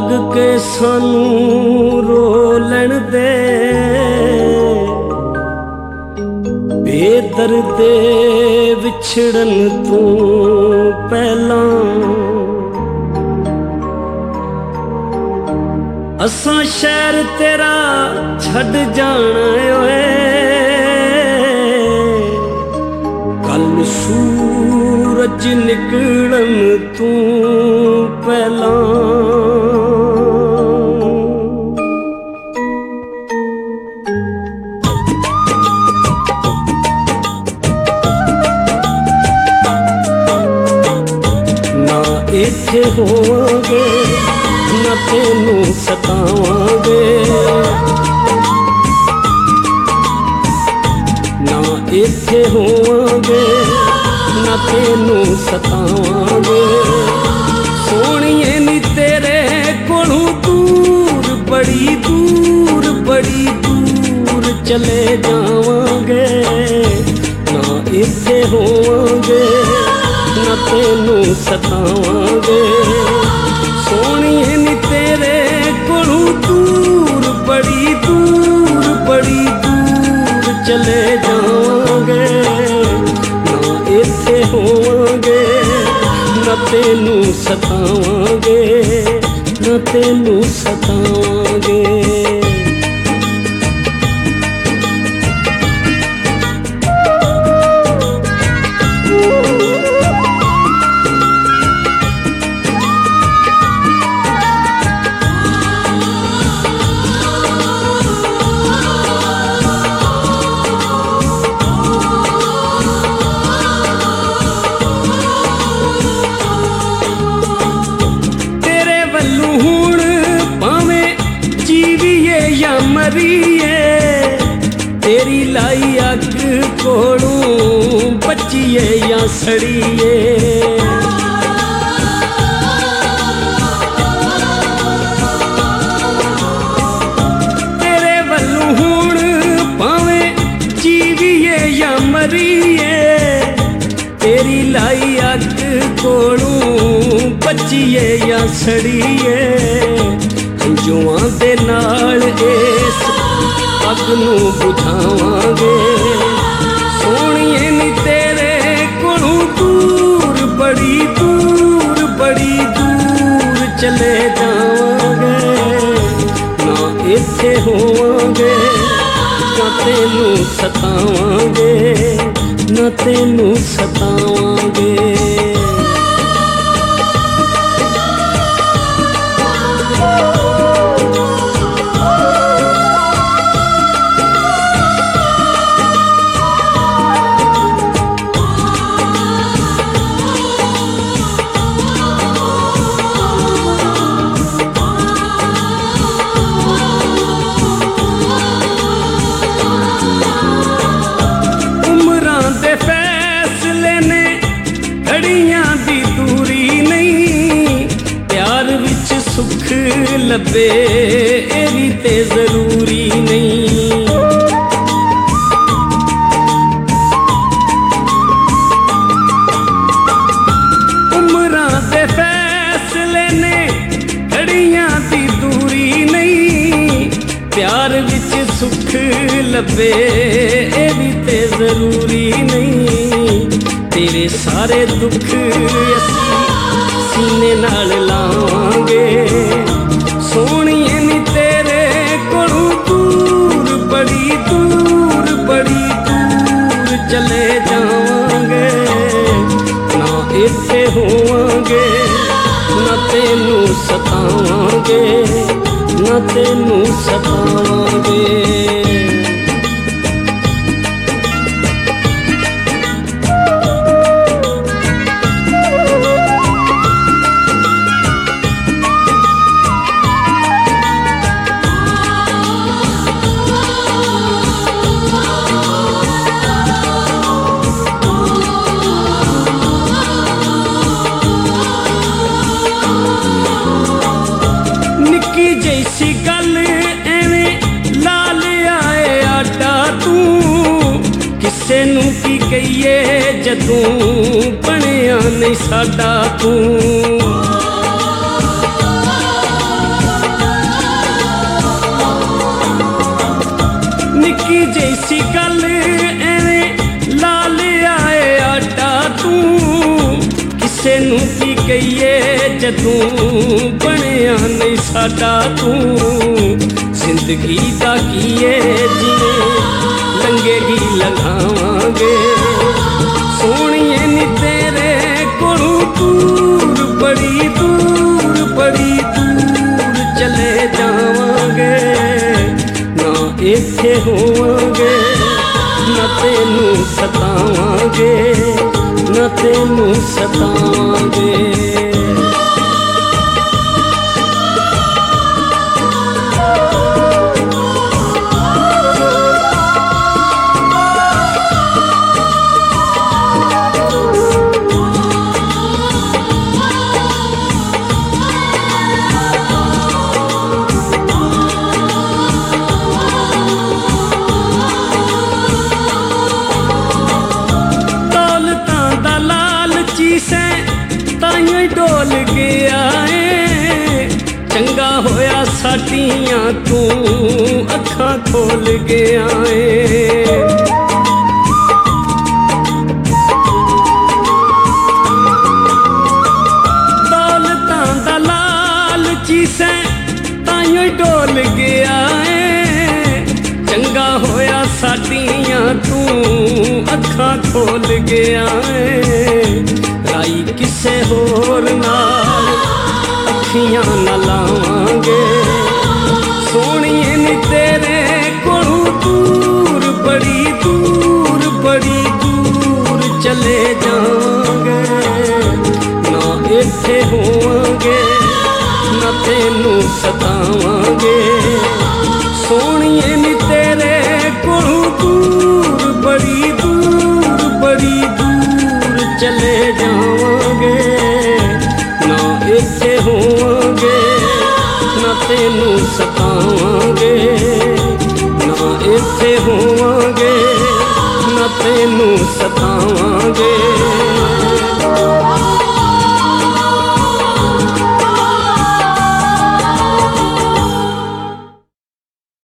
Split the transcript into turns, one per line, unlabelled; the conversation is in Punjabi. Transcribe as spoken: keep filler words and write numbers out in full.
ਲੱਗ ਕੇ ਸਾਨੂੰ ਰੋ ਲੈਣ ਦੇ, ਬੇਦਰਦੇ ਵਿਛੜਨ ਤੋਂ ਪਹਿਲਾਂ ਅਸਾਂ ਸ਼ਹਿਰ ਤੇਰਾ ਛੱਡ ਜਾਣਾ ਓਏ, ਕੱਲ ਸੂਰਜ ਨਿਕਲਣ ਤੋਂ ਪਹਿਲਾਂ। ਨਾ ਇੱਥੇ ਹੋਵਾਂਗੇ ਨਾ ਤੈਨੂੰ ਸਤਾਵਾਂਗੇ, ਨਾ ਇੱਥੇ ਹੋਵਾਂਗੇ ਨਾ ਤੈਨੂੰ ਸਤਾਵਾਂਗੇ। ਸੋਹਣੀਏ ਨੀ ਤੇਰੇ ਕੋਲੋਂ ਦੂਰ, ਬੜੀ ਦੂਰ ਬੜੀ ਦੂਰ ਚਲੇ ਜਾਵਾਂਗੇ। ਨਾ ਇੱਥੇ ਹੋਵਾਂਗੇ ਨਾ ਤੈਨੂੰ ਸਤਾਵਾਂਗੇ। ਸੋਹਣੀਏ ਨੀ ਤੇਰੇ ਕੋਲੋਂ ਦੂਰ, ਬੜੀ ਦੂਰ ਬੜੀ ਦੂਰ ਚਲੇ ਜਾਵਾਂਗੇ। ਨਾ ਇੱਥੇ ਹੋਵਾਂਗੇ ਨਾ ਤੈਨੂੰ ਸਤਾਵਾਂਗੇ, ਨਾ ਤੈਨੂੰ ਸਤਾਵਾਂਗੇ। ਹੁਣ ਭਾਵੇਂ ਜੀਵੀਏ ਜਾਂ ਮਰੀਏ, ਤੇਰੀ ਲਾਈ ਅੱਗ ਕੋਲੋਂ ਬਚੀਏ ਜਾਂ ਸੜੀਏ। ਤੇਰੇ ਵੱਲੋਂ ਹੁਣ ਭਾਵੇਂ ਜੀਵੀਏ ਜਾਂ ਮਰੀਏ, ਤੇਰੀ ਲਾਈ ਅੱਗ ਕੋਲੋਂ ਬਚੀਏ ਜਾਂ ਸੜੀਏ। ਹੰਝੂਆਂ ਦੇ ਨਾਲ ਇਸ ਅੱਗ ਨੂੰ ਬੁਝਾਵਾਂਗੇ। ਸੋਹਣੀਏ ਨੀ ਤੇਰੇ ਕੋਲੋਂ ਦੂਰ, ਬੜੀ ਦੂਰ ਬੜੀ ਦੂਰ ਚਲੇ ਜਾਵਾਂਗੇ। ਨਾ ਇੱਥੇ ਹੋਵਾਂਗੇ ਨਾ ਤੈਨੂੰ ਸਤਾਵਾਂਗੇ, ਨਾ ਤੈਨੂੰ ਸਤਾਵਾਂਗੇ। ਸੁੱਖ ਲੱਭੇ ਇਹ ਵੀ ਤੇ ਜ਼ਰੂਰੀ ਨਹੀਂ। ਉਮਰਾਂ ਦੇ ਫੈਸਲੇ ਨੇ, ਘੜੀਆਂ ਦੀ ਦੂਰੀ ਨਹੀਂ। ਪਿਆਰ ਵਿੱਚ ਸੁੱਖ ਲੱਭੇ ਇਹ ਵੀ ਤੇ ਜ਼ਰੂਰੀ ਨਹੀਂ। ਤੇਰੇ ਸਾਰੇ ਦੁੱਖ ਅਸੀਂ ਸੀਨੇ ਨਾਲ ਲਾਵਾਂਗੇ। ਸੋਹਣੀਏ ਨੀ ਤੇਰੇ ਕੋਲੋਂ ਦੂਰ, ਬੜੀ ਦੂਰ ਬੜੀ ਦੂਰ ਚਲੇ ਜਾਵਾਂਗੇ। ਨਾ ਇੱਥੇ ਹੋਵਾਂਗੇ ਨਾ ਤੈਨੂੰ ਸਤਾਵਾਂਗੇ, ਨਾ ਤੈਨੂੰ ਸਤਾਵਾਂਗੇ। ਜੈਸੀ ਗੱਲ ਐਵੇਂ ਲਾ ਲਿਆ ਏ ਆਟਾ ਤੂੰ, ਕਿਸੇ ਨੂੰ ਕੀ ਕਹੀਏ ਜਦੋਂ ਬਣਿਆ ਨਹੀਂ ਸਾਡਾ ਤੂੰ। ਨੂੰ ਕੀ ਕਹੀਏ ਜਦੋਂ ਬਣਿਆ ਨਹੀਂ ਸਾਡਾ ਤੂੰ। ਜ਼ਿੰਦਗੀ ਦਾ ਕੀਏ ਜਿਵੇਂ ਲੰਘੇਗੀ ਲੰਘਾਵਾਂਗੇ। ਸੋਹਣੀਏ ਨੀ ਤੇਰੇ ਕੋਲੋਂ ਦੂਰ ਬੜੀ ਦੂਰ ਬੜੀ ਦੂਰ ਚਲੇ ਜਾਵਾਂਗੇ। ਨਾ ਇੱਥੇ ਹੋਵਾਂਗੇ ਨਾ ਤੈਨੂੰ ਸਤਾਵਾਂਗੇ ਨਾ ਤੈਨੂੰ ਸਤਾਵਾਂਗੇ। ਤਾਈਂ ਡੋਲ ਗਿਆ ਏ ਚੰਗਾ ਹੋਇਆ ਸਾਡੀਆਂ ਤੂੰ ਅੱਖਾਂ ਖੋਲ ਗਿਆ ਏ। ਦੌਲਤਾਂ ਦਾ ਲਾਲਚੀ ਸੈਂ ਤਾਈਂ ਡੋਲ ਗਿਆ ਏ ਚੰਗਾ ਹੋਇਆ ਸਾਡੀਆਂ ਤੂੰ ਅੱਖਾਂ ਖੋਲ ਗਿਆ ਏ। ਰਾਈ ਕਿਸੇ ਹੋਰ ਨਾਲ ਅੱਖੀਆਂ ਨਾ ਲਾਵਾਂਗੇ। ਸੋਹਣੀਏ ਨੀ ਤੇਰੇ ਕੋਲੋਂ ਦੂਰ ਬੜੀ ਦੂਰ ਬੜੀ ਦੂਰ ਚਲੇ ਜਾਵਾਂਗੇ। ਨਾ ਇੱਥੇ ਹੋਵਾਂਗੇ ਨਾ ਤੈਨੂੰ ਸਤਾਵਾਂਗੇ। ਸੋਹਣੀਏ ਨੀ ਤੇਰੇ ਕੋਲੋਂ ਦੂਰ ਬੜੀ ਦੂਰ ਬੜੀ ਦੂਰ ਚਲੇ ਜਾਵਾਂਗੇ। ਨਾ ਇੱਥੇ ਹੋਵਾਂਗੇ ਨਾ ਤੈਨੂੰ ਸਤਾਵਾਂਗੇ। ਨਾ ਇੱਥੇ ਹੋਵਾਂਗੇ ਨਾ ਤੈਨੂੰ ਸਤਾਵਾਂਗੇ।